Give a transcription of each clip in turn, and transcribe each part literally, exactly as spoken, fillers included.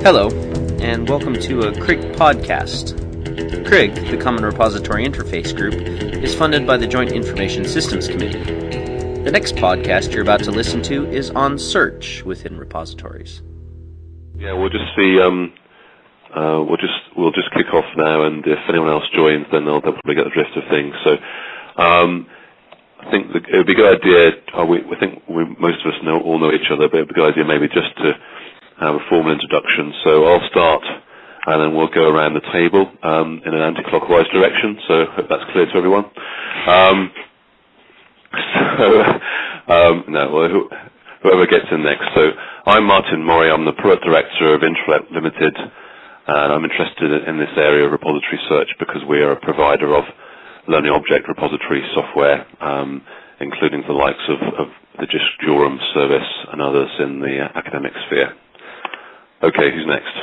Hello, and welcome to a C R I G podcast. C R I G, the Common Repository Interface Group, is funded by the Joint Information Systems Committee. The next podcast you're about to listen to is on search within repositories. Yeah, we'll just see. Um, uh, we'll just we'll just kick off now, and if anyone else joins, then they'll, they'll probably get the drift of things. So, um, I think the, it would be a good idea. Uh, we, we think we, most of us know all know each other, but it would be a good idea maybe just to have a formal introduction. So I'll start, and then we'll go around the table um, in an anti-clockwise direction. So I hope that's clear to everyone. Um, so um, no, well, who, whoever gets in next. So I'm Martin Mori. I'm the product director of Intralect Limited, and I'm interested in this area of repository search because we are a provider of learning object repository software, um, including the likes of, of the G I S Jorum service and others in the uh, academic sphere. Okay, who's next?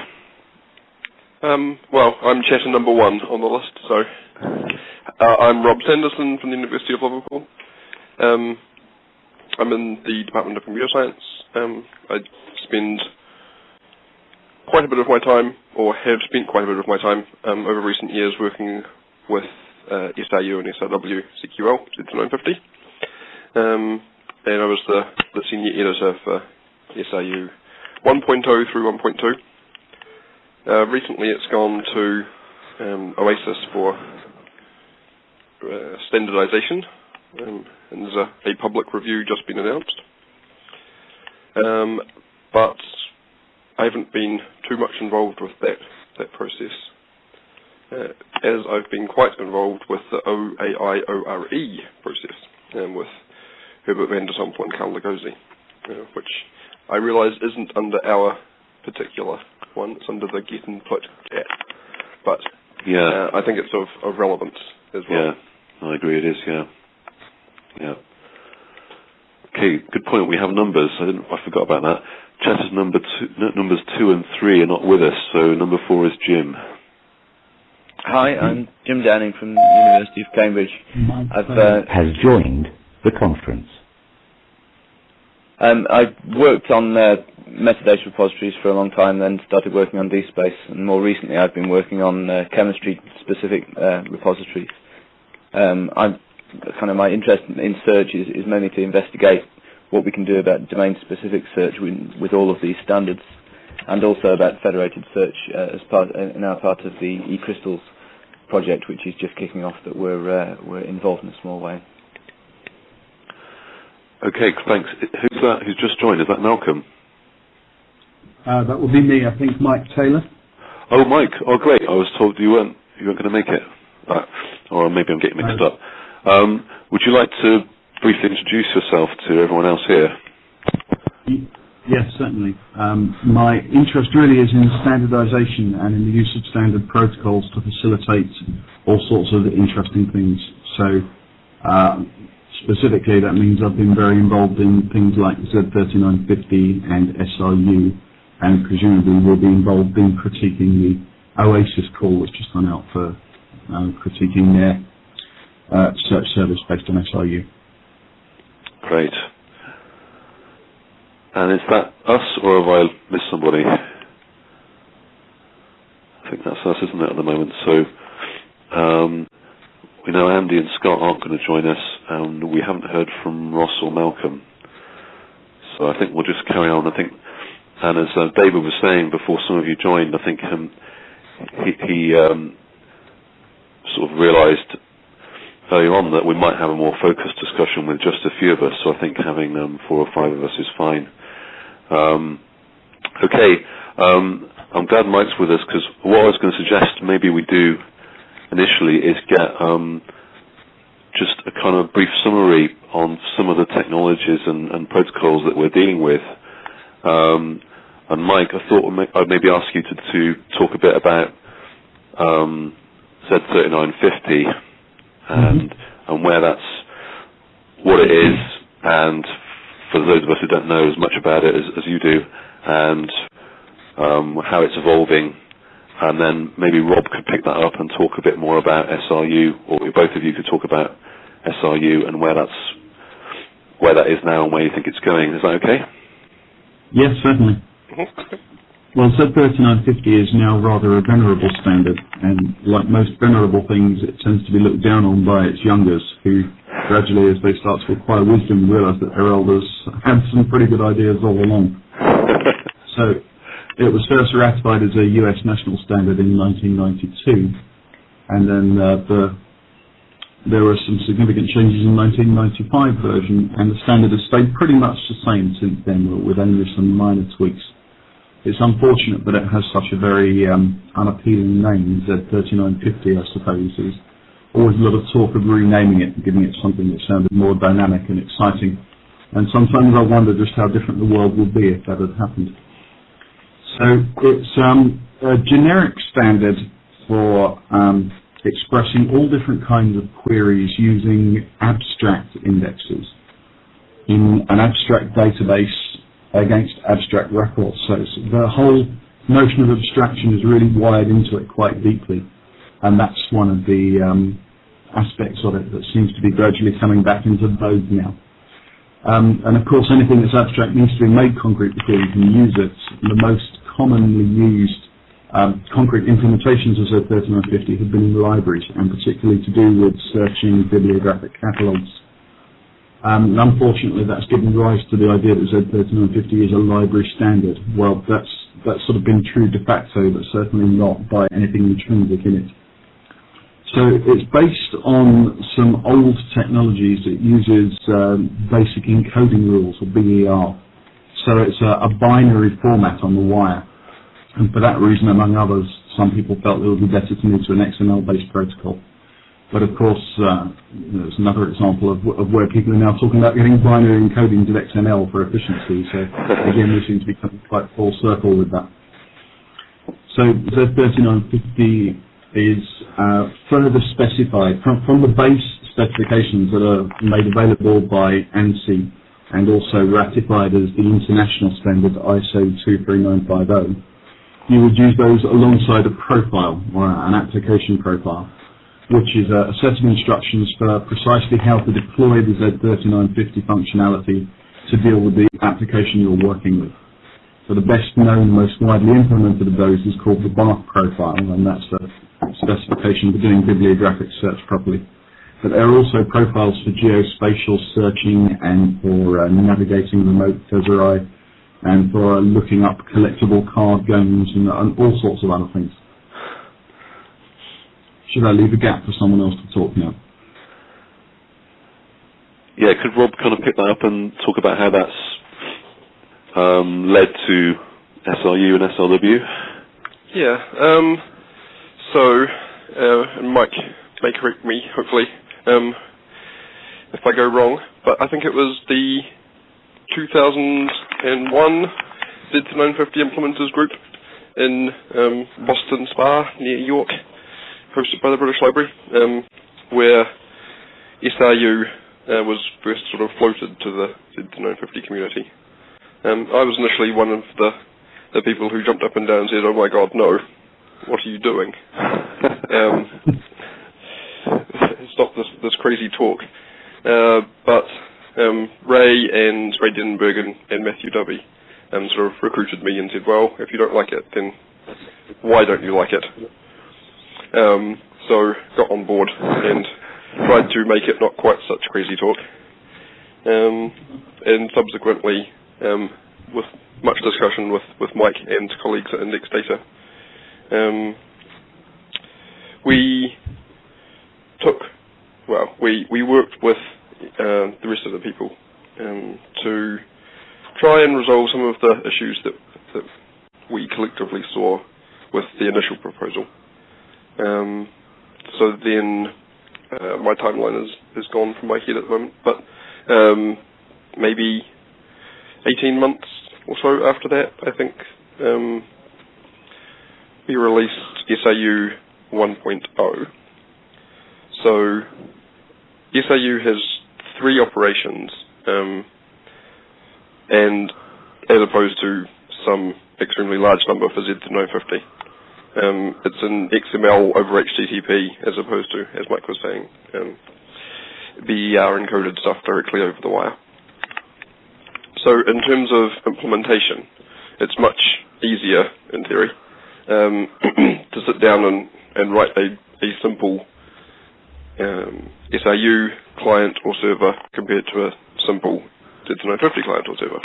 Um, well, I'm chatter number one on the list, so uh, I'm Rob Sanderson from the University of Liverpool. Um, I'm in the Department of Computer Science. Um, I spend quite a bit of my time, or have spent quite a bit of my time, um, over recent years working with uh, S R U and S R W C Q L thirty-nine fifty. Um, and I was the, the senior editor for S R U one point oh through one point two. Uh, recently it's gone to um, Oasis for uh, standardization, um, and there's a, a public review just been announced. Um, but I haven't been too much involved with that, that process, uh, as I've been quite involved with the O A I O R E process, um, with Herbert van der Sompel and Carl Lugosi, uh, which I realise isn't under our particular one, it's under the Get Input Cat, but Yeah, uh, I think it's of, of relevance as well. yeah, I agree. It is. Yeah, yeah. Okay, good point. We have numbers. I didn't. I forgot about that. Chatter's number two, no, numbers two and three are not with us, so number four is Jim. Hi, I'm Jim Downing from the University of Cambridge. I've uh, has joined the conference. um, I've worked on uh, metadata repositories for a long time, then started working on DSpace, and more recently I've been working on uh, chemistry-specific uh, repositories. Um, I'm kind of my interest in search is, is mainly to investigate what we can do about domain-specific search with, with all of these standards, and also about federated search uh, as part in our part of the eCrystals project, which is just kicking off, that we're uh, we're involved in a small way. Okay, thanks. Who's that? Who's just joined? Is that Malcolm? Uh, that will be me, I think, Mike Taylor. Oh, Mike. Oh, great. I was told you weren't you weren't going to make it. Uh, or maybe I'm getting mixed up. Um, would you like to briefly introduce yourself to everyone else here? Yes, certainly. Um, my interest really is in standardization and in the use of standard protocols to facilitate all sorts of interesting things. So, uh, specifically, that means I've been very involved in things like Z thirty-nine fifty and S R U, and presumably will be involved in critiquing the Oasis call that's just gone out for uh, critiquing their uh, search service based on S R U. Great. And is that us, or have I missed somebody? I think that's us, isn't it, at the moment? So, um, we know Andy and Scott aren't going to join us, and we haven't heard from Ross or Malcolm. So I think we'll just carry on. I think, and as uh, David was saying before some of you joined, I think um, he, he um, sort of realised earlier on that we might have a more focused discussion with just a few of us, so I think having um, four or five of us is fine. Um, okay, um, I'm glad Mike's with us, because what I was going to suggest maybe we do initially is get um, just a kind of brief summary on some of the technologies and, and protocols that we're dealing with. Um, and Mike, I thought I'd maybe ask you to, to talk a bit about um, Z thirty-nine fifty and and where that's, what it is, and for those of us who don't know as much about it as, as you do, and um, how it's evolving, and then maybe Rob could pick that up and talk a bit more about S R U, or both of you could talk about S R U and where that's where that is now and where you think it's going. Is that okay? Yes, certainly. Mm-hmm. Well, Z thirty-nine fifty is now rather a venerable standard, and like most venerable things, it tends to be looked down on by its youngers, who gradually, as they start to acquire wisdom, realise that their elders had some pretty good ideas all along. So, it was first ratified as a U S national standard in nineteen ninety-two, and then uh, the, there were some significant changes in nineteen ninety-five version, and the standard has stayed pretty much the same since then, with only some minor tweaks. It's unfortunate that it has such a very um, unappealing name, Z thirty-nine fifty, I suppose. There's always a lot of talk of renaming it and giving it something that sounded more dynamic and exciting. And sometimes I wonder just how different the world would be if that had happened. So it's um, a generic standard for um, expressing all different kinds of queries using abstract indexes in an abstract database against abstract records. So the whole notion of abstraction is really wired into it quite deeply, and that's one of the um, aspects of it that seems to be gradually coming back into vogue now. Um, and of course, anything that's abstract needs to be made concrete before you can use it. The most commonly used um, concrete implementations of Z thirty-nine fifty have been in libraries, and particularly to do with searching bibliographic catalogues. Um, and unfortunately, that's given rise to the idea that Z thirty-nine fifty is a library standard. Well, that's that's sort of been true de facto, but certainly not by anything intrinsic in it. So it's based on some old technologies. It uses um, basic encoding rules, or B E R. So it's a, a binary format on the wire. And for that reason, among others, some people felt it would be better to move to an X M L-based protocol. But of course, uh, there's another example of, of where people are now talking about getting binary encodings of X M L for efficiency. So again, we seem to be coming quite full circle with that. So Z thirty-nine fifty is uh, further specified from, from the base specifications that are made available by ANSI and also ratified as the international standard I S O two three nine five zero. You would use those alongside a profile or an application profile, which is a set of instructions for precisely how to deploy the Z thirty-nine fifty functionality to deal with the application you're working with. So the best known, most widely implemented of those is called the BARC profile, and that's the specification for doing bibliographic search properly. But there are also profiles for geospatial searching and for uh, navigating remote Teserai and for uh, looking up collectible card games and, and all sorts of other things. Should I leave a gap for someone else to talk now? Yeah, could Rob kind of pick that up and talk about how that's um, led to S R U and S R W? Yeah, um, so, uh, and Mike may correct me, hopefully, um, if I go wrong, but I think it was the two thousand one Z thirty-nine fifty Implementers Group in um, Boston Spa, near York, hosted by the British Library, um, where S R U uh, was first sort of floated to the Z thirty-nine fifty community. Um, I was initially one of the, the people who jumped up and down and said, "Oh my God, no! What are you doing? um, stop this this crazy talk." Uh, but um, Ray and Ray Denenberg and, and Matthew Dovey um, sort of recruited me and said, "Well, if you don't like it, then why don't you like it?" Um, so got on board and tried to make it not quite such crazy talk. Um, and subsequently, um, with much discussion with, with Mike and colleagues at Index Data, um, we took, well, we, we worked with uh, the rest of the people um, to try and resolve some of the issues that, that we collectively saw with the initial proposal. Um, so then, uh, my timeline is, is gone from my head at the moment, but um, maybe eighteen months or so after that, I think, um, we released S R U one point oh. So, S R U has three operations, um, and as opposed to some extremely large number for Z thirty-nine fifty. Um, it's in X M L over H T T P as opposed to, as Mike was saying, um, B E R encoded stuff directly over the wire. So in terms of implementation, it's much easier, in theory, um, to sit down and, and write a, a simple um, S R U client or server compared to a simple Z nine fifty client or server.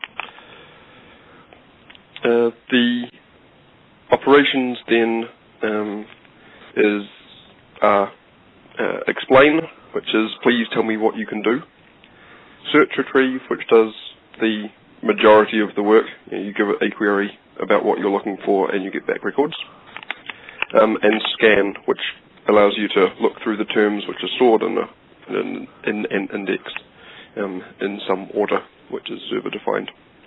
Uh, the operations then um, is uh, uh, explain, which is please tell me what you can do. Search retrieve, which does the majority of the work. You know, you give it a query about what you're looking for and you get back records. Um, and scan, which allows you to look through the terms which are stored in an in, in, in index um, in some order, which is server defined.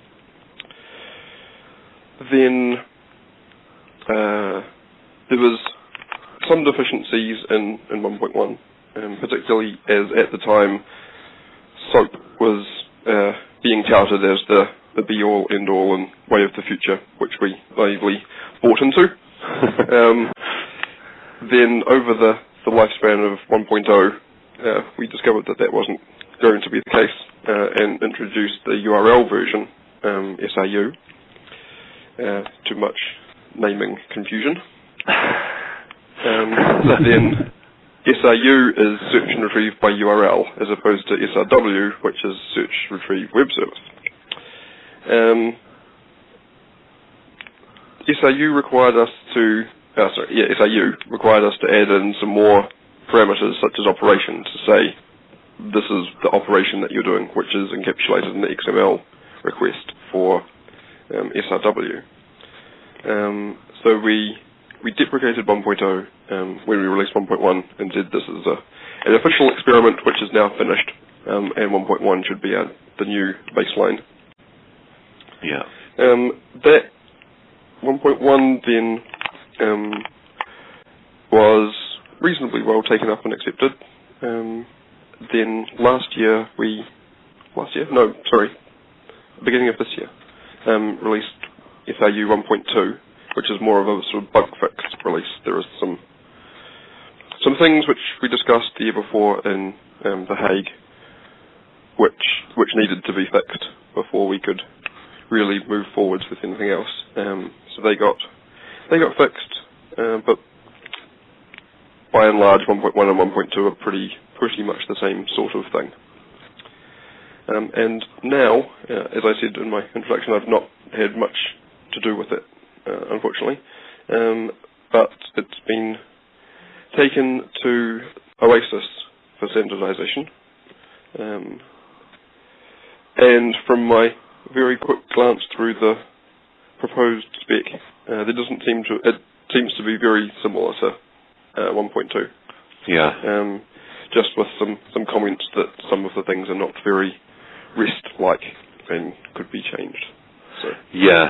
Then uh, there was some deficiencies in, in one point one, um, particularly as at the time SOAP was uh, being touted as the, the be-all, end-all and way of the future, which we naively bought into. um, then over the, the lifespan of one point oh, uh, we discovered that that wasn't going to be the case uh, and introduced the U R L version, um, S R U, uh, too much naming confusion. um, then S R U is search and retrieve by U R L, as opposed to S R W, which is search retrieve web service. Um, S R U required us to, uh, sorry, yeah, S R U required us to add in some more parameters, such as operation, to say this is the operation that you're doing, which is encapsulated in the X M L request for um, S R W. Um, so we we deprecated one point oh um, when we released one point one and said this is a, an official experiment which is now finished, um, and one point one should be a, the new baseline. Yeah. Um, that one point one then um, was reasonably well taken up and accepted. Um, then last year we, last year? No, sorry, beginning of this year, um, released S R U one point two, which is more of a sort of bug fix release. There is some some things which we discussed the year before in um, The Hague, which which needed to be fixed before we could really move forwards with anything else. Um, so they got they got fixed, uh, but by and large, one point one and one point two are pretty pretty much the same sort of thing. Um, and now, uh, as I said in my introduction, I've not had much to do with it, uh, unfortunately, um, but it's been taken to Oasis for standardization. Um, and from my very quick glance through the proposed spec, uh, there doesn't seem to, it seems to be very similar to uh, one point two. Yeah. Um, just with some, some comments that some of the things are not very REST-like and could be changed. So. Yeah.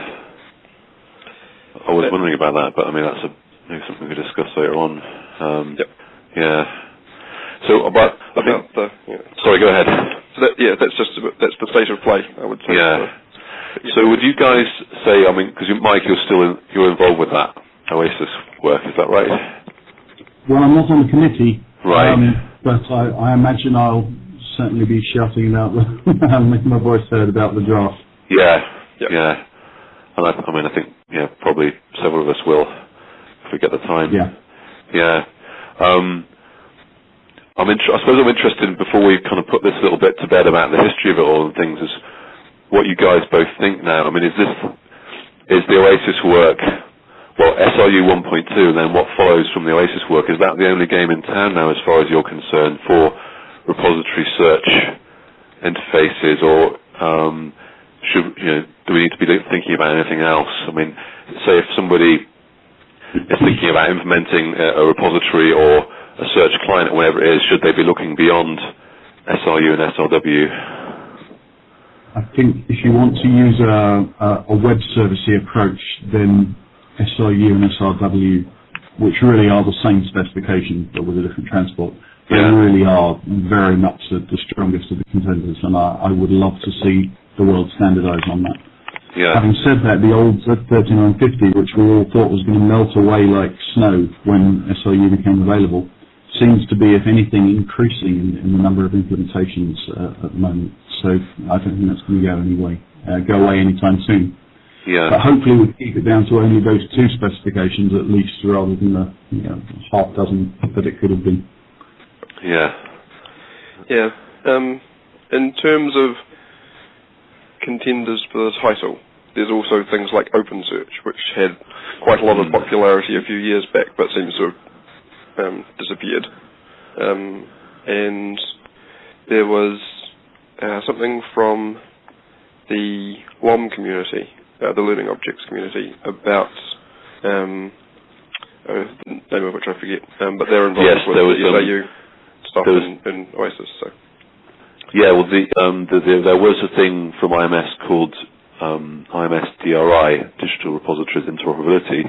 I was wondering about that, but I mean, that's a, maybe something we could discuss later on. Um, yep. Yeah. So about, about I think, the, yeah. Sorry, go ahead. So that, yeah, that's just, a, that's the state of play, I would say. Yeah. So, so would you guys say, I mean, because Mike, you're still in, you're involved with that Oasis work, is that right? Well, I'm not on the committee. Right. Um, but I, I imagine I'll certainly be shouting about the, making my voice heard about the draft. Yeah. Yep. Yeah. And I, I mean, I think, yeah, probably several of us will, if we get the time. Yeah. Yeah. Um, I'm int- I suppose I'm interested, before we kind of put this a little bit to bed about the history of it all and things, is what you guys both think now. I mean, is this, is the Oasis work, well, S R U one point two, and then what follows from the Oasis work, is that the only game in town now as far as you're concerned for repository search interfaces, or um, should, you know, do we need to be thinking about anything else? I mean, say if somebody is thinking about implementing a, a repository or a search client or whatever it is, should they be looking beyond S R U and S R W? I think if you want to use a, a, a web servicey approach, then S R U and S R W, which really are the same specification but with a different transport, they yeah. really are very much the, the strongest of the contenders, and I, I would love to see the world standardise on that. Yeah. Having said that, the old Z thirty-nine fifty, which we all thought was going to melt away like snow when S R U became available, seems to be, if anything, increasing in, in the number of implementations uh, at the moment. So I don't think that's going to go anyway, uh, go away anytime soon. Yeah. But hopefully we'll keep it down to only those two specifications at least, rather than the you know, half dozen that it could have been. Yeah. Yeah. Um, in terms of contenders for the title, there's also things like OpenSearch, which had quite a lot of popularity a few years back, but seems to have um, disappeared. Um, and there was uh, something from the W O M community, uh, the Learning Objects community, about um, oh, the name of which I forget, um, but they're involved yes, with there was, the S A U um, stuff was, in, in Oasis. So. Yeah, well, the, um, the, the, there was a thing from I M S called um, I M S D R I, Digital Repositories Interoperability,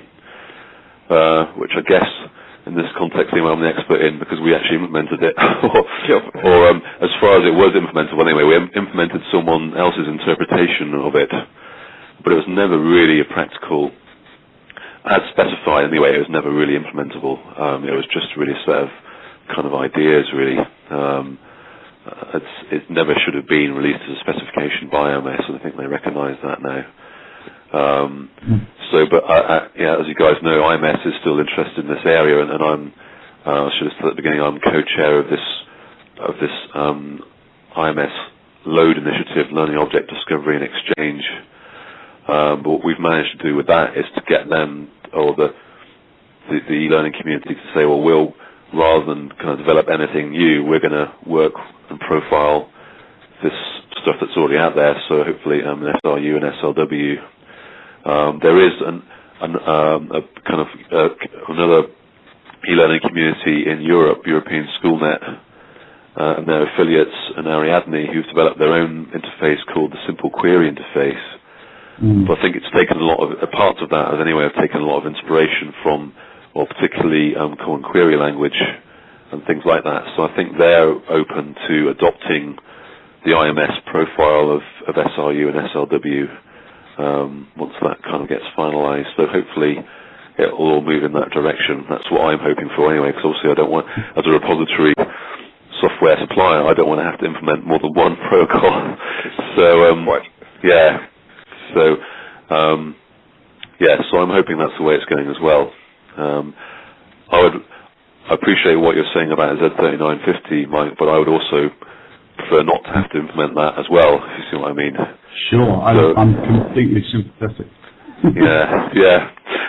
uh, which I guess in this context I'm the expert in because we actually implemented it. or or um, as far as it was implemented, well, anyway, we im- implemented someone else's interpretation of it, but it was never really a practical, as specified anyway, it was never really implementable. Um, it was just really a set of kind of ideas, really. Um, uh, it's, it never should have been released as a specification by I M S, and I think they recognise that now. Um, so, but I, I, yeah, as you guys know, I M S is still interested in this area, and, and I'm, uh, I should have said at the beginning, I'm co-chair of this of this um, I M S LOAD initiative, Learning Object Discovery and Exchange. Um, but what we've managed to do with that is to get them, or the the, the e-learning community, to say, well, we'll rather than kind of develop anything new, we're going to work and profile this stuff that's already out there. So hopefully, um, S R U and S L W. Um, there is an, an, um, a kind of uh, another e-learning community in Europe, European SchoolNet, uh, and their affiliates and Ariadne, who've developed their own interface called the Simple Query interface. Mm. But I think it's taken a lot of a part of that, as anyway, have taken a lot of inspiration from, or particularly um, Common Query language and things like that. So I think they're open to adopting the I M S profile of, of S R U and S L W. Um, once that kind of gets finalised. So hopefully it will all move in that direction. That's what I'm hoping for anyway, because obviously I don't want, as a repository software supplier, I don't want to have to implement more than one protocol. So, um, yeah. So, um, yeah, so I'm hoping that's the way it's going as well. Um, I would appreciate what you're saying about Z thirty-nine fifty, Mike, but I would also prefer not to have to implement that as well, if you see what I mean. Sure, I, so, I'm completely sympathetic. yeah, yeah.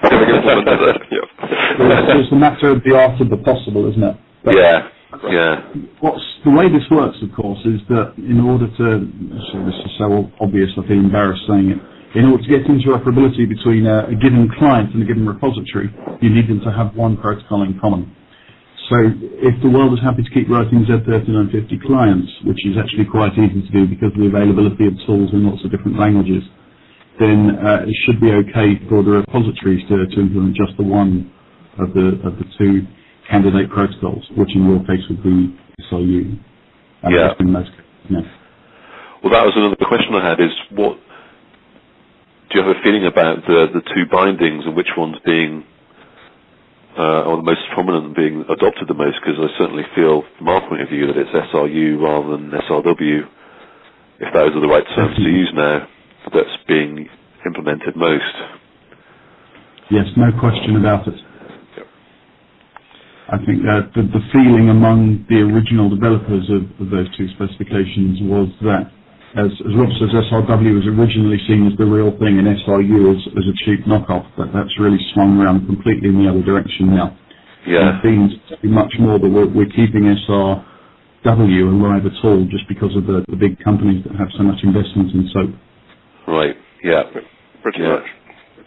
It's just a matter of the art of the possible, isn't it? But yeah, yeah. What's, the way this works, of course, is that in order to, so this is so obvious I feel embarrassed saying it, in order to get interoperability between a, a given client and a given repository, you need them to have one protocol in common. So if the world is happy to keep writing Z thirty-nine fifty clients, which is actually quite easy to do because of the availability of tools in lots of different languages, then uh, it should be okay for the repositories to, to implement just the one of the of the two candidate protocols, which in your case would be S R U. And yeah. In most cases, yeah. Well, that was another question I had, is what, do you have a feeling about the, the two bindings and which one's being Uh, or the most prominent being adopted the most? Because I certainly feel, from our point of view, that it's S R U rather than S R W, if those are the right terms to use now, that's being implemented most. Yes, no question about it. Yep. I think that the, the feeling among the original developers of, of those two specifications was that, as, as Rob says, S R W was originally seen as the real thing and S R U as, as a cheap knockoff, but that's really swung around completely in the other direction now. Yeah. It seems to be much more that we're, we're keeping S R W alive at all just because of the, the big companies that have so much investment in SOAP. Right, yeah. Pretty yeah. much.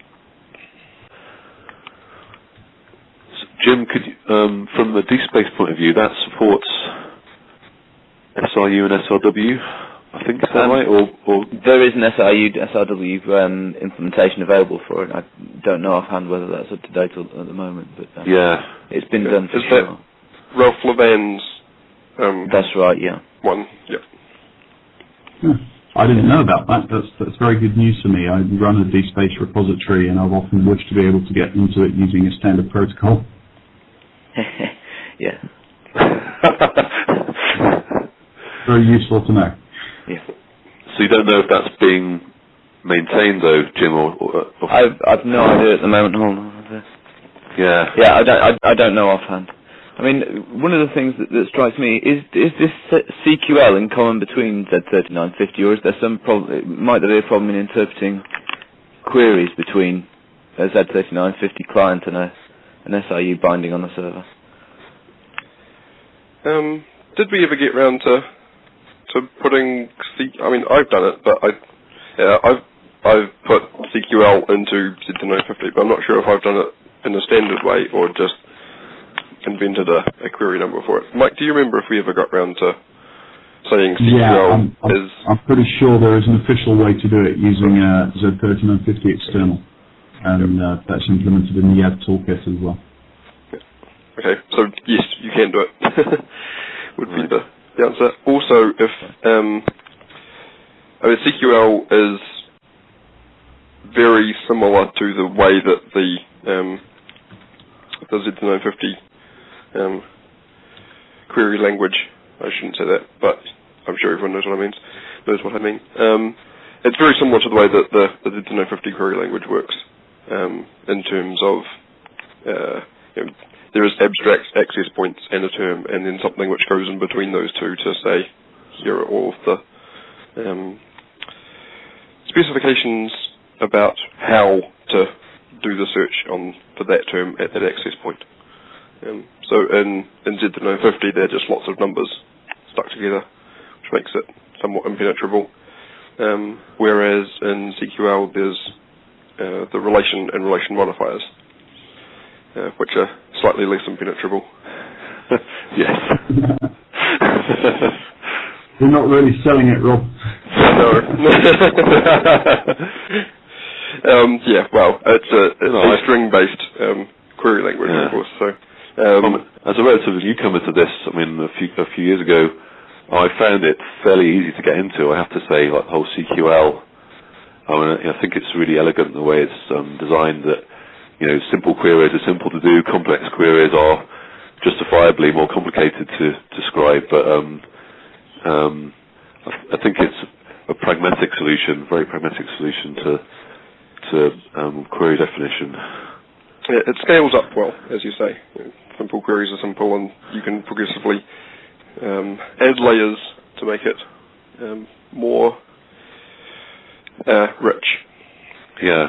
So, Jim, could you, um, from the DSpace point of view, that supports S R U and S R W? I think is that um, right? Or, or there is an S R U, S R W um, implementation available for it. I don't know offhand whether that's up to date at the moment, but um, yeah, it's been yeah. done for is sure. That Ralph Levan's um, that's right, yeah. One, yep. Yeah. I didn't know about that. That's that's very good news for me. I run a DSpace repository, and I've often wished to be able to get into it using a standard protocol. yeah. Very useful to know. Yeah. So you don't know if that's being maintained though, Jim? Or, or, or I've I've no idea at the moment. Hold on. Yeah. Yeah, I don't I, I don't know offhand. I mean, one of the things that, that strikes me is is this C Q L in common between Z thirty-nine fifty, or is there some problem? Might there be a problem in interpreting queries between a Z thirty-nine fifty client and a an S I U binding on the server? Um, did we ever get round to to putting C? I mean, I've done it, but I yeah I've I've put C Q L into Z thirty-nine fifty, but I'm not sure if I've done it in a standard way or just invented a, a query number for it. Mike, do you remember if we ever got round to saying C Q L yeah, I'm, I'm, is... I'm pretty sure there is an official way to do it using uh, Z thirty-nine fifty external, and uh, that's implemented in the Y A D toolkit as well. Okay, so yes, you can do it. Would be the, the answer. Also, if um, I mean, C Q L is very similar to the way that the um, the Z thirty-nine fifty um, query language. I shouldn't say that, but I'm sure everyone knows what I mean. Knows what I mean. Um, it's very similar to the way that the, the Z thirty-nine fifty query language works um, in terms of uh, you know, there is abstract access points and a term, and then something which goes in between those two to say here are all of the um, specifications about how to do the search on for that term at that access point. Um, so in, in Z thirty-nine fifty, they're just lots of numbers stuck together, which makes it somewhat impenetrable. Um, whereas in C Q L, there's uh, the relation and relation modifiers, uh, which are slightly less impenetrable. Yes. You're not really selling it, Rob. No. um, yeah, well, it's a, it's no, a string-based um, query language, yeah. of course. So, um, um, as a relative newcomer to this, I mean, a few a few years ago, I found it fairly easy to get into. I have to say, like the whole C Q L. I mean, I think it's really elegant the way it's um, designed. That you know, simple queries are simple to do. Complex queries are justifiably more complicated to describe. But um, um, I, I think it's a pragmatic solution, very pragmatic solution to to um, query definition. Yeah, it scales up well, as you say. Simple queries are simple, and you can progressively um, add layers to make it um, more uh, rich. Yeah.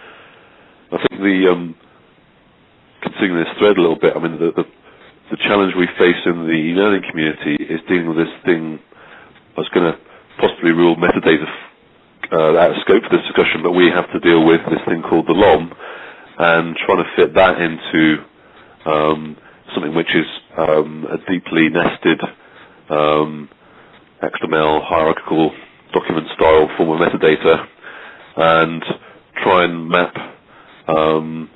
I think the, um, continuing this thread a little bit, I mean, the, the, the challenge we face in the e-learning community is dealing with this thing. I was going to possibly rule metadata uh, out of scope for this discussion, but we have to deal with this thing called the L O M, and trying to fit that into um, something which is um, a deeply nested um, X M L hierarchical document style form of metadata, and try and map um,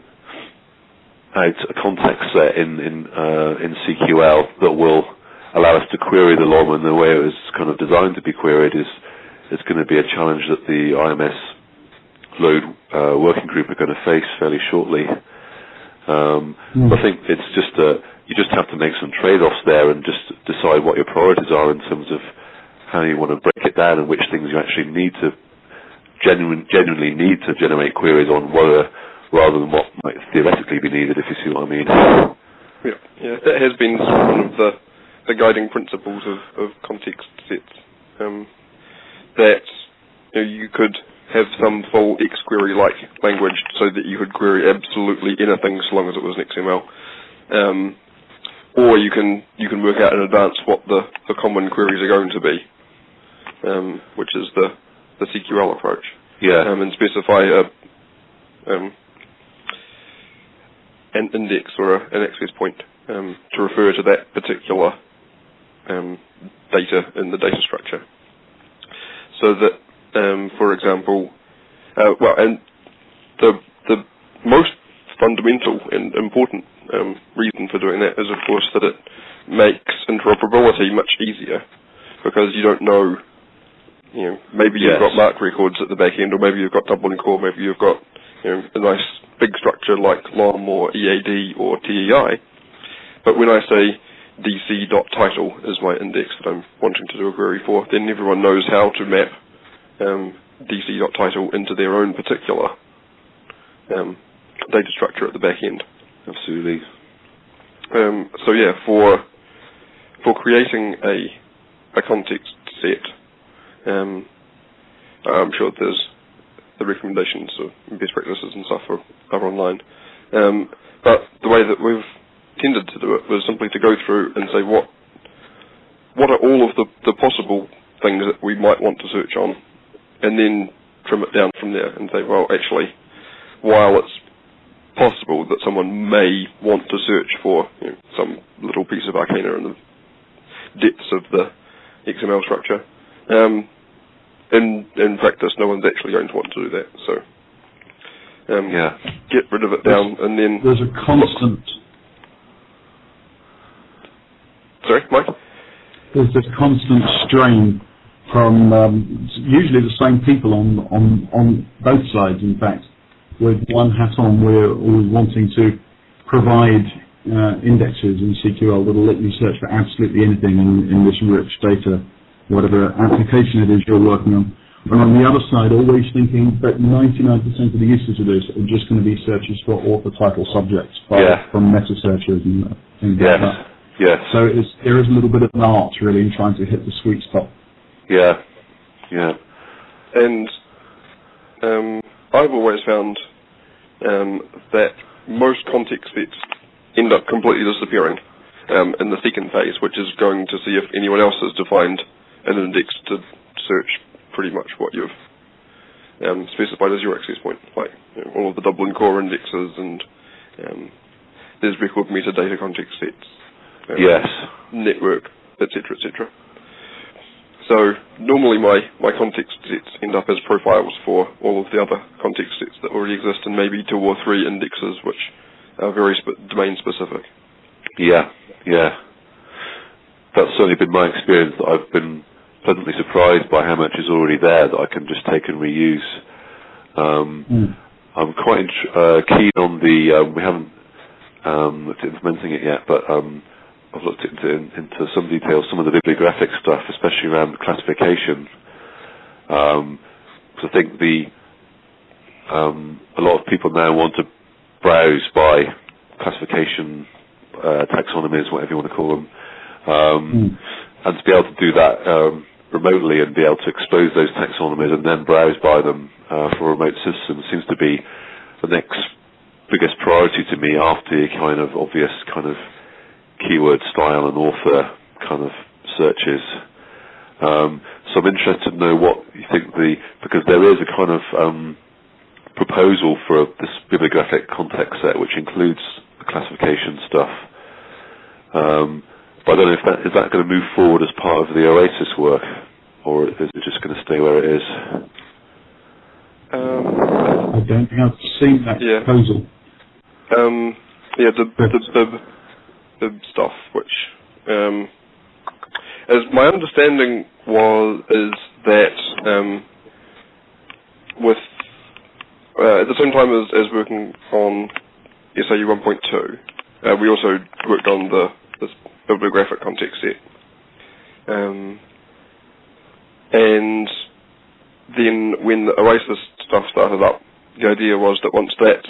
out a context set in in, uh, in C Q L that will allow us to query the L O M in the way it was kind of designed to be queried. Is is going to be a challenge that the I M S load uh, working group are going to face fairly shortly. Um, mm. I think it's just a, you just have to make some trade-offs there and just decide what your priorities are in terms of how you want to break it down and which things you actually need to genuine, genuinely need to generate queries on, whether, rather than what might theoretically be needed, if you see what I mean. Yeah, yeah, that has been one of the, the guiding principles of, of context sets. Um, that you know, you could have some full X query-like language so that you could query absolutely anything so long as it was an X M L. Um, or you can you can work out in advance what the, the common queries are going to be, um, which is the, the C Q L approach. Yeah. Um, and specify a, um, an index or a, an access point um, to refer to that particular um, data in the data structure. So that, um, for example, uh, well, and the the most fundamental and important um, reason for doing that is, of course, that it makes interoperability much easier, because you don't know, you know, maybe you've yes. got MARC records at the back end, or maybe you've got double encode, maybe you've got, you know, a nice big structure like L O M or E A D or T E I. But when I say D C dot title is my index that I'm wanting to do a query for, then everyone knows how to map um, D C dot title into their own particular um, data structure at the back end. Absolutely. Um, so yeah, for for creating a a context set, um, I'm sure there's the recommendations of best practices and stuff are, are online. Um, but the way that we've tended to do it was simply to go through and say what what are all of the, the possible things that we might want to search on, and then trim it down from there and say, well, actually, while it's possible that someone may want to search for you know, some little piece of arcana in the depths of the X M L structure, um, in in practice, no one's actually going to want to do that. So, um, yeah, get rid of it down, there's, and then there's a constant. Sorry, Mike. There's this constant strain from um, usually the same people on on on both sides. In fact, with one hat on, we're always wanting to provide uh, indexes in C Q L that'll let you search for absolutely anything in, in this rich data, whatever application it is you're working on. And on the other side, always thinking that ninety-nine percent of the uses of this are just going to be searches for author, title, subjects by, yeah. from meta searches and things yes. like that. Yes. So it's, there is a little bit of an art, really, in trying to hit the sweet spot. Yeah. Yeah. And um, I've always found um, that most context sets end up completely disappearing um, in the second phase, which is going to see if anyone else has defined an index to search pretty much what you've um, specified as your access point, like you know, all of the Dublin core indexes and um, there's record metadata context sets. Um, yes. Network, et cetera, et cetera. So normally my, my context sets end up as profiles for all of the other context sets that already exist, and maybe two or three indexes which are very sp- domain specific. Yeah, yeah. That's certainly been my experience, that I've been pleasantly surprised by how much is already there that I can just take and reuse. Um, mm. I'm quite int- uh, keen on the, um, we haven't um, looked at implementing it yet, but um, I've looked into, into some detail, some of the bibliographic stuff, especially around classification. Um, so I think the um, a lot of people now want to browse by classification, uh, taxonomies, whatever you want to call them, um, mm. and to be able to do that um, remotely and be able to expose those taxonomies and then browse by them uh, for remote systems seems to be the next biggest priority to me after the kind of obvious kind of keyword style and author kind of searches. Um, so I'm interested to know what you think the, because there is a kind of um, proposal for this bibliographic context set which includes the classification stuff. Um, but I don't know if that, is that going to move forward as part of the OASIS work, or is it just going to stay where it is? Um, I don't think I've seen that yeah. proposal. Um, yeah, the, the, the The stuff, which, um, as my understanding was, is that um, with uh, at the same time as, as working on S A U one point two, uh, we also worked on the this bibliographic context set, um, and then when the OASIS stuff started up, the idea was that once that's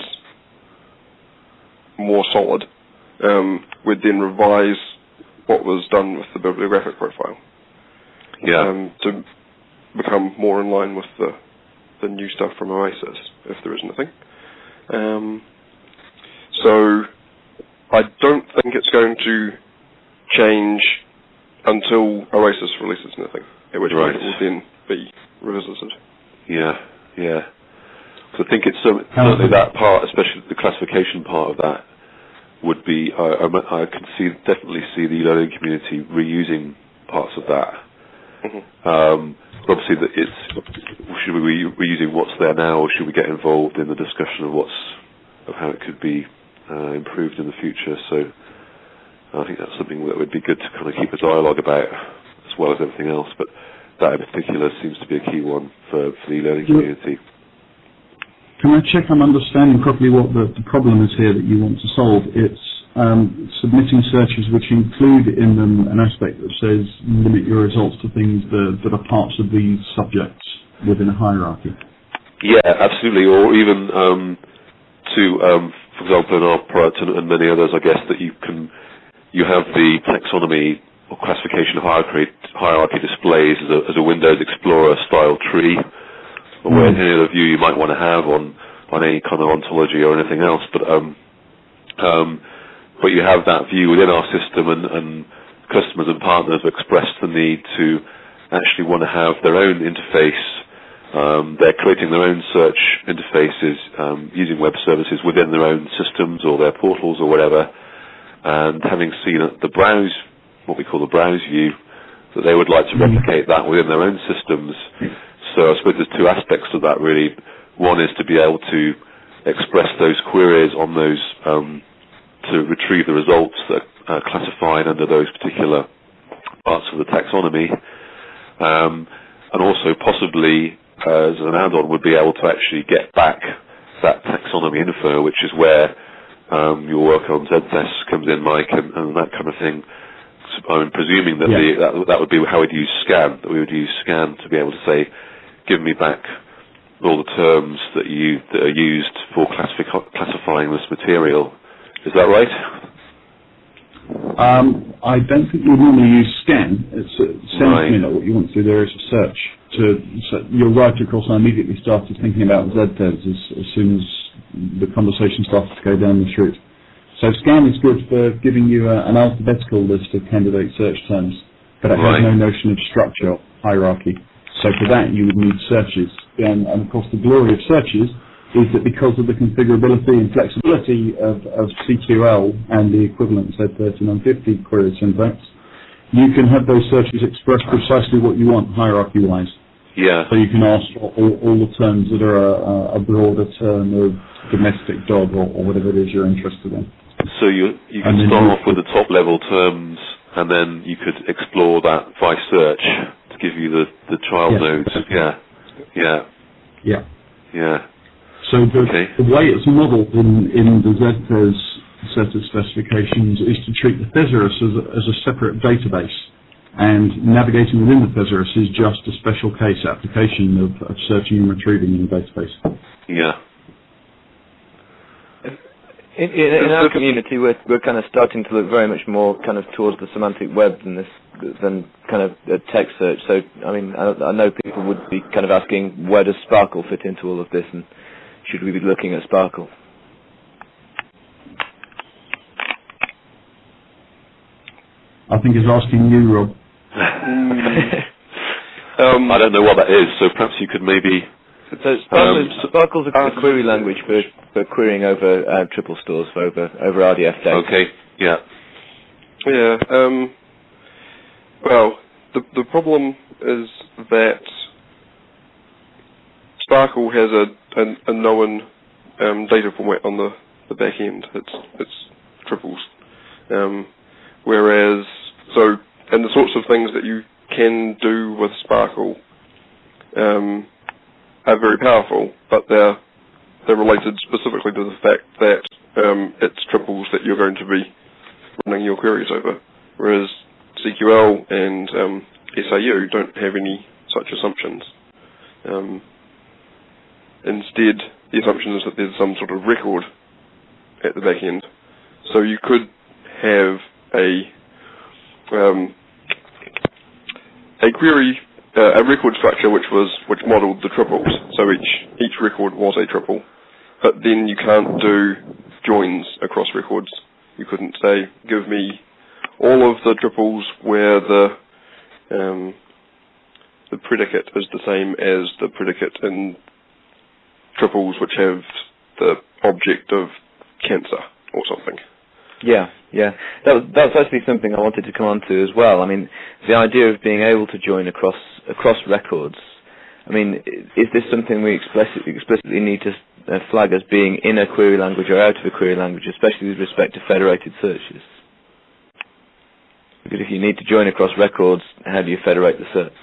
more solid, Um, we'd then revise what was done with the bibliographic profile, yeah, um, to become more in line with the the new stuff from OASIS, if there is anything. Um, so I don't think it's going to change until OASIS releases anything, at which right. point it will then be revisited. Yeah, yeah. So I think it's um, certainly that part, especially the classification part of that, would be, I, I, I can see, definitely see the learning community reusing parts of that. Mm-hmm. Um, but obviously, that it's, should we be reusing what's there now, or should we get involved in the discussion of what's, of how it could be uh, improved in the future? So I think that's something that would be good to kind of keep a dialogue about, as well as everything else. But that in particular seems to be a key one for, for the learning community. Can I check I'm understanding properly what the, the problem is here that you want to solve? It's um, submitting searches which include in them an aspect that says limit your results to things that, that are parts of these subjects. within a hierarchy. Yeah, absolutely. Or even um, to, um, for example, in our product and, and many others, I guess that you can you have the taxonomy or classification hierarchy, hierarchy displays as a, as a Windows Explorer style tree, or mm. any other view you might want to have on on any kind of ontology or anything else. But um, um, but you have that view within our system, and, and customers and partners have expressed the need to actually want to have their own interface. Um, they're creating their own search interfaces um, using web services within their own systems or their portals or whatever. And having seen the browse, what we call the browse view, that they would like to replicate that within their own systems. So I suppose there's two aspects of that really. One is to be able to express those queries on those, um, to retrieve the results that are classified under those particular parts of the taxonomy. Um, and also possibly, uh, as an add-on, would be able to actually get back that taxonomy info, which is where um, your work on Z T E S comes in, Mike, and, and that kind of thing. So I'm presuming that, yeah. the, that that would be how we'd use scan, that we would use scan to be able to say, give me back all the terms that you that are used for classifi- classifying this material. Is that right? Um, I don't think you would normally use scan. It's, it sounds right. to me like what you want to do there is a search. To, so you're right, of course, I immediately started thinking about Z T E S as, as soon as the conversation started to go down this route. So scan is good for giving you a, an alphabetical list of candidate search terms, but it right. has no notion of structure or hierarchy. So for that you would need searches. And, and of course the glory of searches is that because of the configurability and flexibility of, of C Q L and the equivalent Z thirty-nine fifty query syntax, you can have those searches express precisely what you want hierarchy-wise. Yeah. So you can ask for all, all the terms that are a, a broader term of domestic dog or, or whatever it is you're interested in. So you you can start off with the top level terms, and then you could explore that by search to give you the, the child yes. nodes. Yeah. Yeah. Yeah. Yeah. So the, okay. the way it's modelled in, in the Z T E S set of specifications is to treat the thesaurus as a, as a separate database. And navigating within the thesaurus is just a special case application of, of searching and retrieving in the database. Yeah. In, in, in our community, we're, we're kind of starting to look very much more kind of towards the semantic web than this, than kind of a text search. So, I mean, I, I know people would be kind of asking, where does Sparkle fit into all of this, and should we be looking at Sparkle? I think he's asking you, Rob. um, I don't know what that is, so perhaps you could maybe... So Sparkle um, is, Sparkle's a, a query language for, for querying over uh, triple stores, for over, over R D F data. Okay, yeah. Yeah, um, well, the, the problem is that Sparkle has a, a, a known um, data format on the, the back end. It's, it's triples. Um, whereas, so, and the sorts of things that you can do with Sparkle um, are very powerful, but they're they're related specifically to the fact that um, it's triples that you're going to be running your queries over, whereas C Q L and um, S A U don't have any such assumptions. Um, instead, the assumption is that there's some sort of record at the back end, so you could have a um, a query. Uh, a record structure which was which modelled the triples, so each each record was a triple, but then you can't do joins across records. You couldn't say, give me all of the triples where the um, the predicate is the same as the predicate in triples which have the object of cancer or something. Yeah, yeah. That was, that's actually something I wanted to come on to as well. I mean, the idea of being able to join across across records, I mean, is this something we explicitly, explicitly need to uh, flag as being in a query language or out of a query language, especially with respect to federated searches? Because if you need to join across records, how do you federate the search?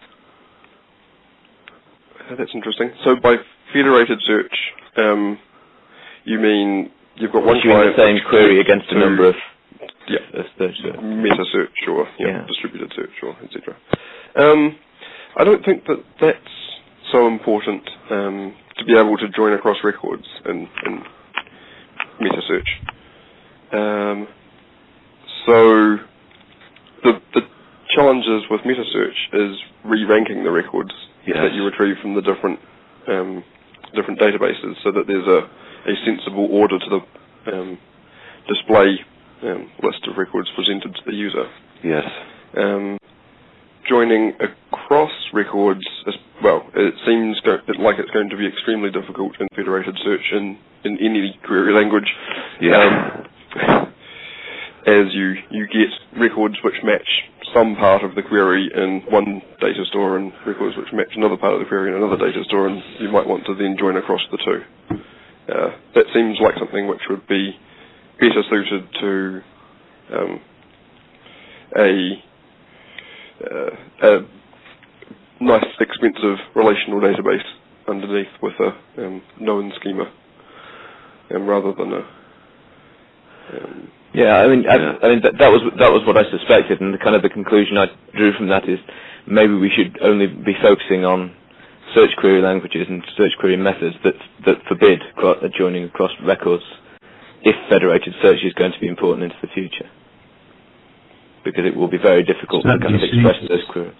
That's interesting. So by federated search, um, you mean you've got one client the same query against a number of yeah, uh, search, meta search or yeah, yeah. distributed search or et cetera. Um, I don't think that that's so important um, to be able to join across records in, in meta search. Um, so the the challenges with meta search is re-ranking the records yes. that you retrieve from the different um, different databases, so that there's a, a sensible order to the um, display um, list of records presented to the user. Yes. Um, joining across records, is, well, it seems go- like it's going to be extremely difficult in federated search in, in any query language. Yeah. Um, as you, you get records which match some part of the query in one data store and records which match another part of the query in another data store, and you might want to then join across the two. Uh, that seems like something which would be better suited to um, a, uh, a nice, expensive relational database underneath with a um, known schema, um, rather than a um, Yeah, I mean, Yeah. I, I mean that, that was that was what I suspected, and the kind of the conclusion I drew from that is maybe we should only be focusing on search query languages and search query methods that that forbid cro- joining across records if federated search is going to be important into the future, because it will be very difficult to kind of express those queries.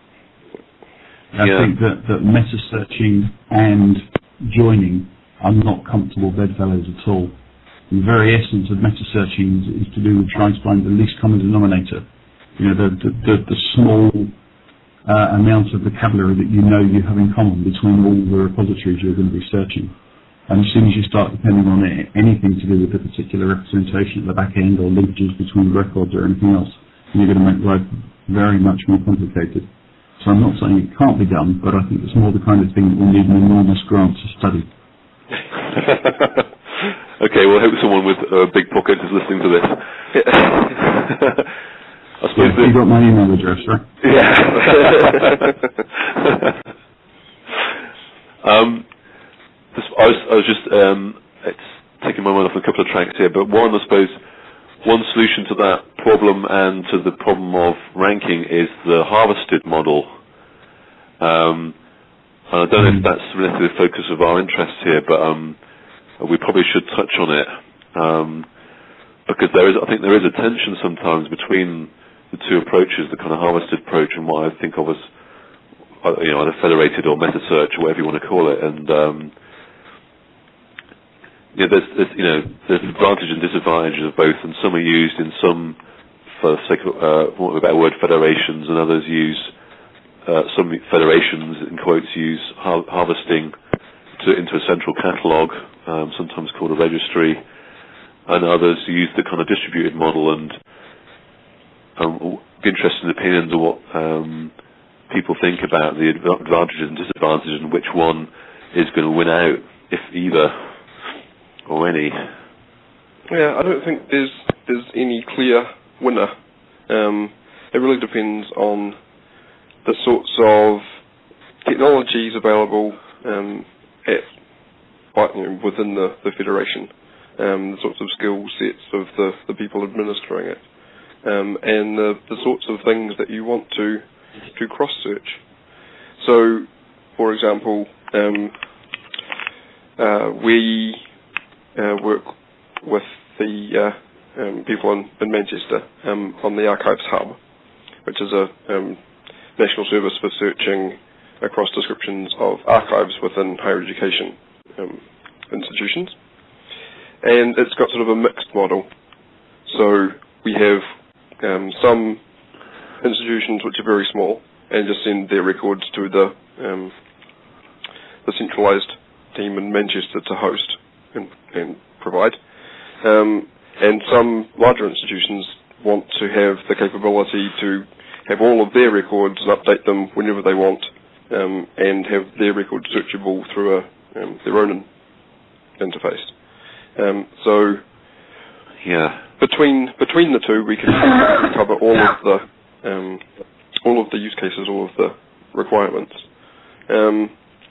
I Yeah. think that, that meta searching and joining are not comfortable bedfellows at all. The very essence of meta searching is, is to do with trying to find the least common denominator. You know, the, the, the, the small uh, amount of vocabulary that you know you have in common between all the repositories you're going to be searching. And as soon as you start depending on it, anything to do with the particular representation at the back end or linkages between records or anything else, you're going to make life very much more complicated. So I'm not saying it can't be done, but I think it's more the kind of thing that will need an enormous grant to study. Okay, well, I hope someone with a big pocket is listening to this. I suppose Yeah, you got my email address, right? Yeah. um, this, I was, I was just, um, it's taking my mind off a couple of tracks here, but one, I suppose, one solution to that problem and to the problem of ranking is the harvested model. Um, and I don't know if that's really the focus of our interest here, but um, we probably should touch on it, um, because there is, I think there is a tension sometimes between the two approaches, the kind of harvested approach and what I think of as, you know, either federated or meta search or whatever you want to call it. And um, yeah, there's, there's, you know, there's advantages and disadvantages of both, and some are used in some, for the sake of, uh, for want of a better word, federations, and others use, uh, some federations, in quotes, use har- harvesting to, into a central catalogue, um, sometimes called a registry, and others use the kind of distributed model. And um, be interested in opinions of what um, people think about the advantages and disadvantages and which one is going to win out, if either or any. Yeah, I don't think there's there's any clear winner. Um, it really depends on the sorts of technologies available um, at you know, within the, the federation, um, the sorts of skill sets of the, the people administering it, um, and the, the sorts of things that you want to to cross search. So, for example, um, uh, we uh, work with the uh, um, people in, in Manchester um, on the Archives Hub, which is a um, national service for searching across descriptions of archives within higher education um, institutions. And it's got sort of a mixed model. So we have um, some institutions which are very small and just send their records to the um, the centralised team in Manchester to host and, and provide. Um, and some larger institutions want to have the capability to have all of their records and update them whenever they want, um, and have their records searchable through a, um, their own in- interface. Um, so, Yeah. between between the two, we can, we can cover all of the um, all of the use cases, all of the requirements. Um,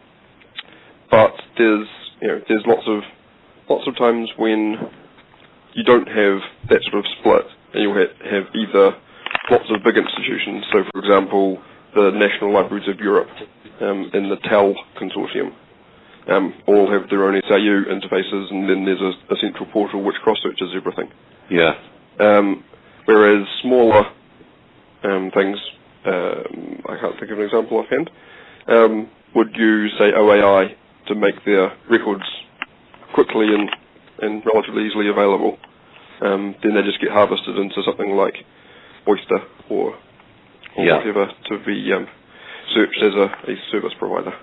but there's you know there's lots of lots of times when you don't have that sort of split, and you'll have, have either lots of big institutions. So, for example, the National Libraries of Europe um, in the T A L consortium um, all have their own S A U interfaces, and then there's a, a central portal which cross-searches everything. Yeah. Um, whereas smaller um, things, um, I can't think of an example offhand, um, would use, say, O A I to make their records quickly and, and relatively easily available. Um, then they just get harvested into something like Oyster or, or yeah. whatever to be um, searched as a, a service provider.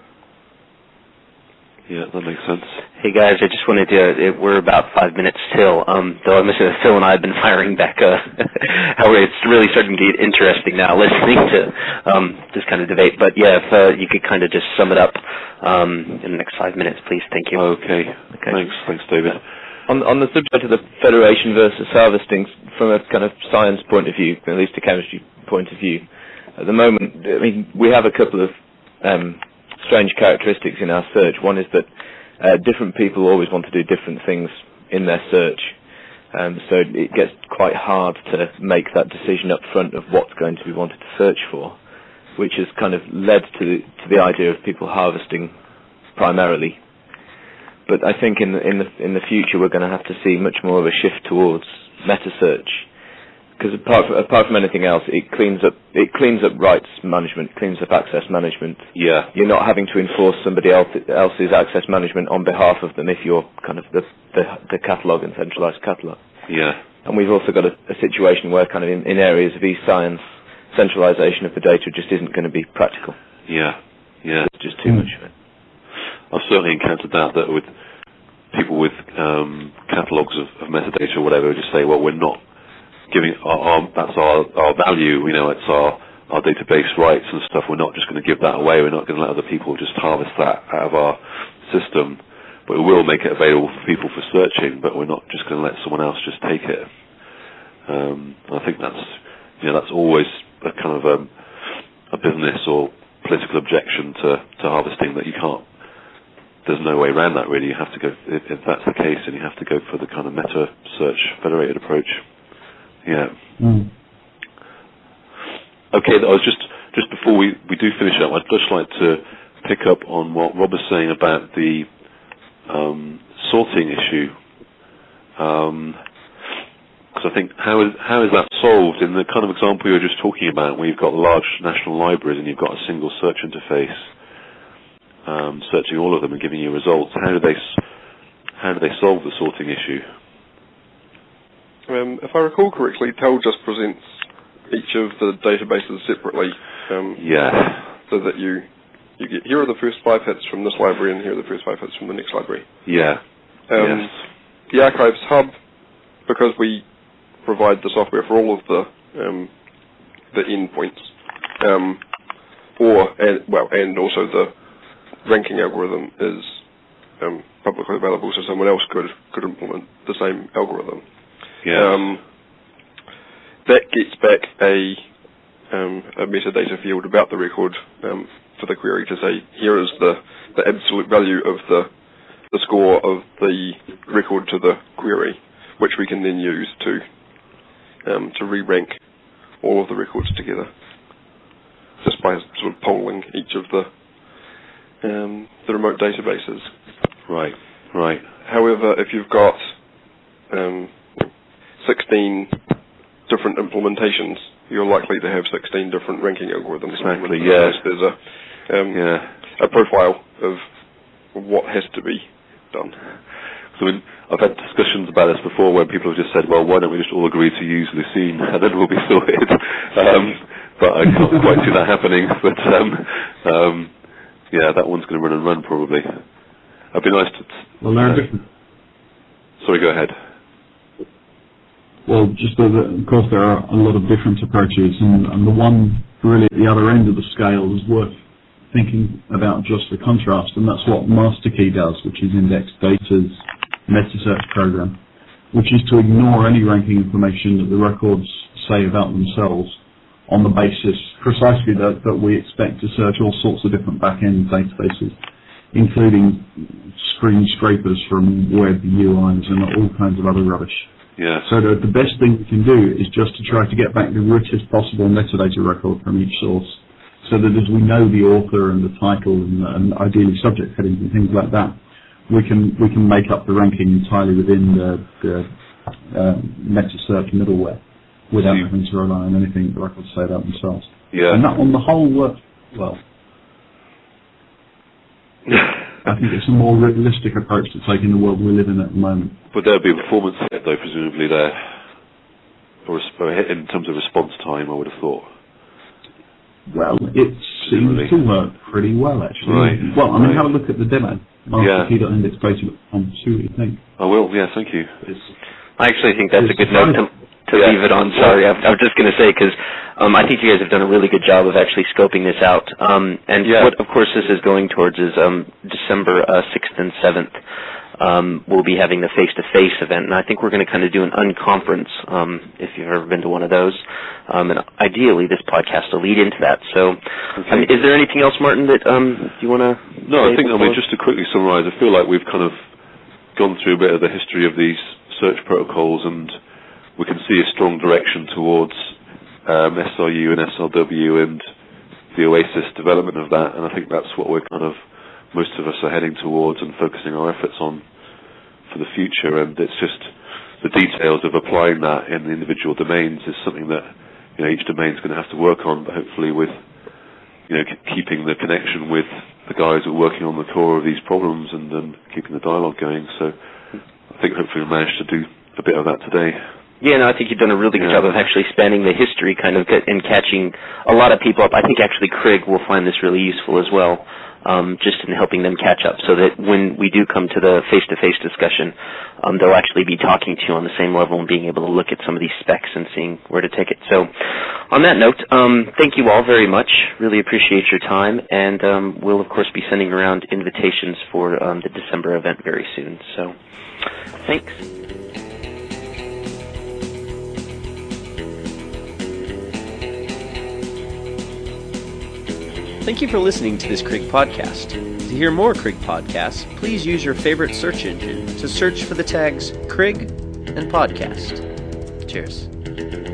Yeah, that makes sense. Hey guys, I just wanted to, it, we're about five minutes till, um, though I'm missing Phil and I have been firing back, uh, how it's really starting to get interesting now listening to, um, this kind of debate. But yeah, if, uh, you could kind of just sum it up, um, in the next five minutes, please. Thank you. Okay. okay. Thanks, thanks David. On, on the subject of the federation versus harvesting, from a kind of science point of view, at least a chemistry point of view, at the moment, I mean, we have a couple of, um, strange characteristics in our search. One is that uh, different people always want to do different things in their search, um, so it gets quite hard to make that decision up front of what's going to be wanted to search for, which has kind of led to the, to the idea of people harvesting primarily. But I think in the, in the in the future we're going to have to see much more of a shift towards meta search. Because apart from, apart from anything else, it cleans up it cleans up rights management, cleans up access management. Yeah, you're not having to enforce somebody else, else's access management on behalf of them if you're kind of the the, the catalogue and centralised catalogue. Yeah, and we've also got a, a situation where kind of in, in areas of e-science, centralisation of the data just isn't going to be practical. Yeah, yeah, it's just too mm. much of it. I've certainly encountered that that with people with um, catalogues of, of metadata or whatever, just say, well, we're not giving our, our that's our, our value, you know, it's our, our database rights and stuff. We're not just going to give that away. We're not going to let other people just harvest that out of our system. But we will make it available for people for searching, but we're not just going to let someone else just take it. Um, I think that's, you know, that's always a kind of um, a business or political objection to, to harvesting, that you can't, there's no way around that really. You have to go, if, if that's the case, then you have to go for the kind of meta search federated approach. Yeah. Mm. Okay, I was just just before we, we do finish up, I'd just like to pick up on what Rob was saying about the um, sorting issue. Um, because I think how is how is that solved in the kind of example you were just talking about, where you've got large national libraries and you've got a single search interface, um, searching all of them and giving you results. How do they how do they solve the sorting issue? Um, if I recall correctly, T A L just presents each of the databases separately. Um, yeah. So that you you get, here are the first five hits from this library, and here are the first five hits from the next library. Yeah. Um, yes. The Archives Hub, because we provide the software for all of the um, the endpoints, um, or and, well, and also the ranking algorithm is um, publicly available, so someone else could could implement the same algorithm. Yeah. Um, that gets back a um, a metadata field about the record um, for the query to say, here is the, the absolute value of the the score of the record to the query, which we can then use to um, to re-rank all of the records together, just by sort of polling each of the um, the remote databases. Right. Right. However, if you've got um, sixteen different implementations, you're likely to have sixteen different ranking algorithms. Exactly, yeah. There's a, um, yeah. a profile of what has to be done. So I mean, I've had discussions about this before where people have just said, well, why don't we just all agree to use Lucene and then we'll be sorted. um, but I can't quite see that happening. But um, um, yeah, that one's going to run and run probably. It'd be nice to... Well, there are uh, different... Sorry, go ahead. Well, just that, of course, there are a lot of different approaches, and, and the one really at the other end of the scale is worth thinking about just the contrast, and that's what MasterKey does, which is Index Data's meta-search program, which is to ignore any ranking information that the records say about themselves on the basis precisely that, that we expect to search all sorts of different back-end databases, including screen scrapers from web U Is and all kinds of other rubbish. Yeah. So the, the best thing we can do is just to try to get back the richest possible metadata record from each source, so that as we know the author and the title and, and ideally subject headings and things like that, we can we can make up the ranking entirely within the, the uh, meta search middleware without See. having to rely on anything the records say about themselves. Yeah. And that on the whole works well. I think it's a more realistic approach to take in the world we live in at the moment. But there'll be a performance hit, though, presumably there, or in terms of response time, I would have thought. Well, it seems to work pretty well, actually. Right. Well, I mean, right. have a look at the demo. Yeah. key dot index basic dot com, see what you think. I will, yeah, thank you. It's, I actually think that's a good note to, to Yeah. leave it on. Sorry, I, I was just going to say, because um, I think you guys have done a really good job of actually scoping this out. Um, and Yeah. what, of course, this is going towards is um, December uh, sixth and seventh. Um, we'll be having the face-to-face event, and I think we're going to kind of do an unconference, um, if you've ever been to one of those. Um, and ideally, this podcast will lead into that. So, I mean, is there anything else, Martin, that um, you want to No, I think, I mean, just to quickly summarise, I feel like we've kind of gone through a bit of the history of these search protocols, and we can see a strong direction towards um, S R U and S R W and the OASIS development of that, and I think that's what we're kind of, most of us are heading towards and focusing our efforts on for the future, and it's just the details of applying that in the individual domains is something that, you know, each domain is going to have to work on, but hopefully with, you know, keeping the connection with the guys who are working on the core of these problems and then keeping the dialogue going. So I think hopefully we managed to do a bit of that today. Yeah, no, I think you've done a really good Yeah. job of actually spanning the history kind of and catching a lot of people up. I think actually Craig will find this really useful as well, um, just in helping them catch up, so that when we do come to the face-to-face discussion, um, they'll actually be talking to you on the same level and being able to look at some of these specs and seeing where to take it. So on that note, um, thank you all very much. Really appreciate your time, and um, we'll, of course, be sending around invitations for um, the December event very soon. So thanks. Thank you for listening to this Crig podcast. To hear more Crig podcasts, please use your favorite search engine to search for the tags Crig and podcast. Cheers.